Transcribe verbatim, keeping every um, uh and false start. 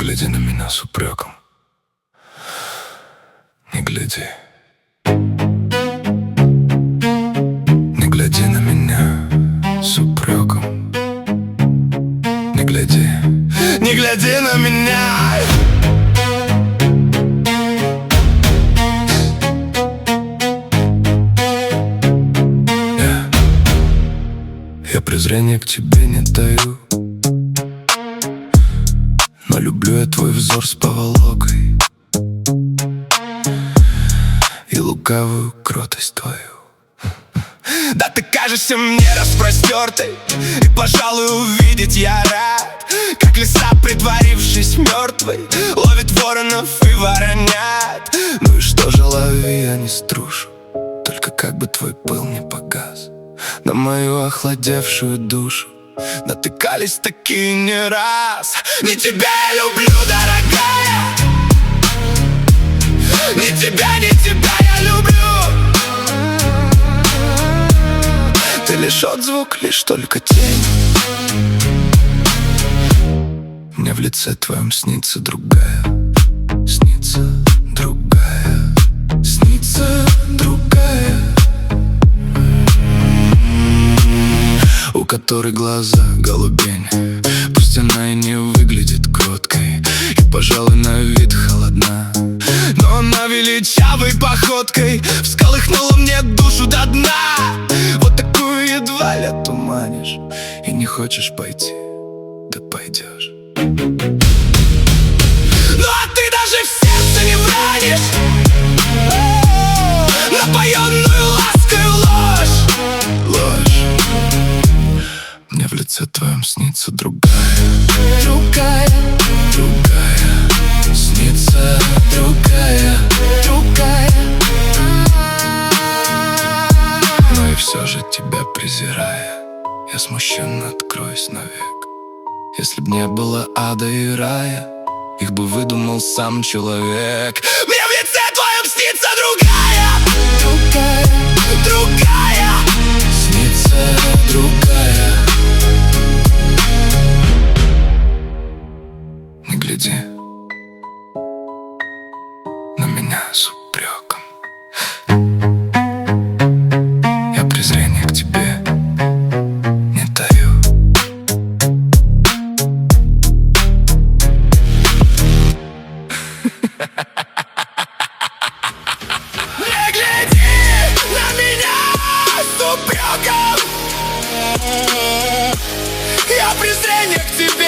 гляди на меня с упреком. Не гляди. Не гляди на меня с упреком. Не гляди. Не гляди на меня. Я, я презрение к тебе не таю, но люблю я твой взор с поволокой и лукавую кротость твою. Да ты кажешься мне распростертой, и, пожалуй, увидеть я рад, как лиса, притворившись мертвой, ловит воронов и воронят. Ну и что же, лови, я не струшу, только как бы твой пыл не погас на мою охладевшую душу. Натыкались такие не раз. Не тебя я люблю, дорогая, не тебя, не тебя я люблю. Ты лишь отзвук, лишь только тень. Мне в лице твоем снится другая, снится другая, снится другая, у которой глаза голубень. Пусть она и не выглядит кроткой, и, пожалуй, на вид холодна, но она величавой походкой всколыхнула мне душу до дна. Вот такую едва ли отуманишь, и не хочешь пойти, да пойдешь. Ну а ты даже в сердце не бранишь напоенную ласкою ложь. Ложь. Мне в лице твоем снится другая, другая, другая, снится другая, другая. Но и все же тебя презирая, я смущенно откроюсь навек. Если б не было ада и рая, их бы выдумал сам человек. Мне в лице твоем снится другая, другая, другая, снится другая. Не гляди на меня с упреком. Я презрение к тебе не таю. Не гляди на меня с упреком. Я презрение к тебе